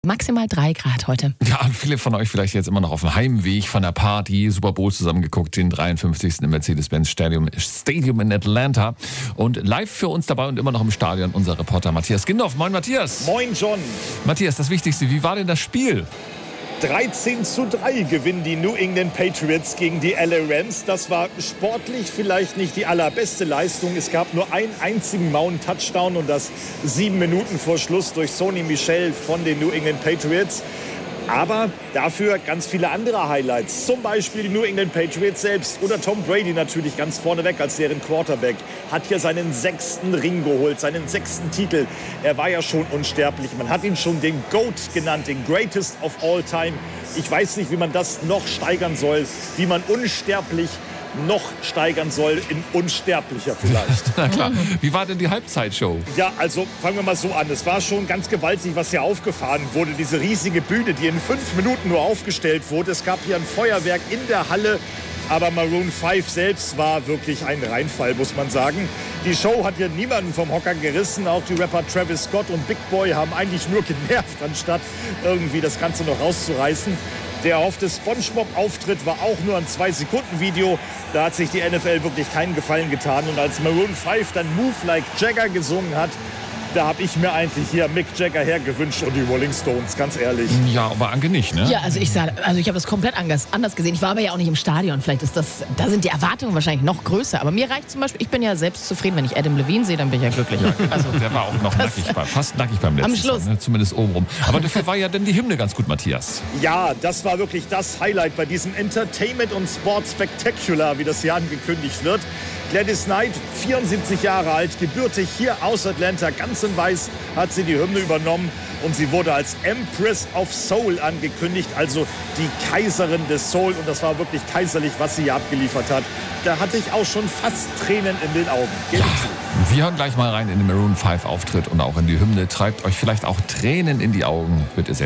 Maximal 3 Grad heute. Ja, viele von euch vielleicht jetzt immer noch auf dem Heimweg von der Party, Super Bowl zusammengeguckt, den 53. im Mercedes-Benz Stadium in Atlanta. Und live für uns dabei und immer noch im Stadion unser Reporter Matthias Gindorf. Moin Matthias. Moin John. Matthias, das Wichtigste, wie war denn das Spiel? 13:3 gewinnen die New England Patriots gegen die LA Rams. Das war sportlich vielleicht nicht die allerbeste Leistung. Es gab nur einen einzigen Mound-Touchdown und das 7 Minuten vor Schluss durch Sony Michel von den New England Patriots. Aber dafür ganz viele andere Highlights. Zum Beispiel die New England Patriots selbst oder Tom Brady natürlich ganz vorneweg als deren Quarterback. Hat hier seinen 6. Ring geholt, seinen 6. Titel. Er war ja schon unsterblich. Man hat ihn schon den GOAT genannt, den Greatest of All Time. Ich weiß nicht, wie man das noch steigern soll, wie man unsterblich noch steigern soll in unsterblicher vielleicht. Na klar. Wie war denn die Halbzeitshow? Ja, also fangen wir mal so an. Es war schon ganz gewaltig, was hier aufgefahren wurde. Diese riesige Bühne, die in 5 Minuten nur aufgestellt wurde. Es gab hier ein Feuerwerk in der Halle. Aber Maroon 5 selbst war wirklich ein Reinfall, muss man sagen. Die Show hat hier niemanden vom Hocker gerissen. Auch die Rapper Travis Scott und Big Boy haben eigentlich nur genervt, anstatt irgendwie das Ganze noch rauszureißen. Der erhoffte SpongeBob-Auftritt war auch nur ein 2-Sekunden-Video. Da hat sich die NFL wirklich keinen Gefallen getan. Und als Maroon 5 dann Move Like Jagger gesungen hat, da habe ich mir eigentlich hier Mick Jagger hergewünscht und die Rolling Stones, ganz ehrlich. Ja, aber Anke nicht, ne? Ja, also ich habe das komplett anders gesehen. Ich war aber ja auch nicht im Stadion. Vielleicht ist da sind die Erwartungen wahrscheinlich noch größer. Aber mir reicht zum Beispiel, ich bin ja selbst zufrieden, wenn ich Adam Levine sehe, dann bin ich ja glücklich. Also, der war auch noch fast nackig beim letzten am Schluss. Song, ne? Zumindest obenrum. Aber dafür war ja dann die Hymne ganz gut, Matthias. Ja, das war wirklich das Highlight bei diesem Entertainment und Sport Spectacular, wie das hier angekündigt wird. Gladys Knight, 74 Jahre alt, gebürtig hier aus Atlanta, ganz in weiß hat sie die Hymne übernommen und sie wurde als Empress of Soul angekündigt, also die Kaiserin des Soul, und das war wirklich kaiserlich, was sie hier abgeliefert hat. Da hatte ich auch schon fast Tränen in den Augen. Ja, wir hören gleich mal rein in den Maroon 5 Auftritt und auch in die Hymne. Treibt euch vielleicht auch Tränen in die Augen, wird ihr